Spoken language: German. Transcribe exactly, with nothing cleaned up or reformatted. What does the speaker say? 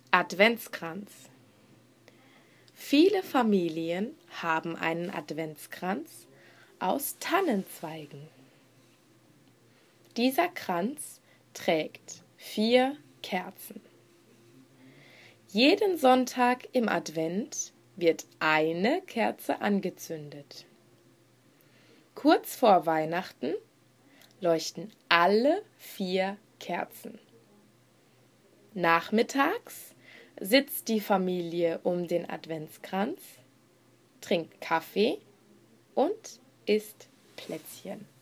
Adventskranz. Viele Familien haben einen Adventskranz aus Tannenzweigen. Dieser Kranz trägt vier Kerzen. Jeden Sonntag im Advent wird eine Kerze angezündet. Kurz vor Weihnachten leuchten alle vier Kerzen. Nachmittags sitzt die Familie um den Adventskranz, trinkt Kaffee und isst Plätzchen.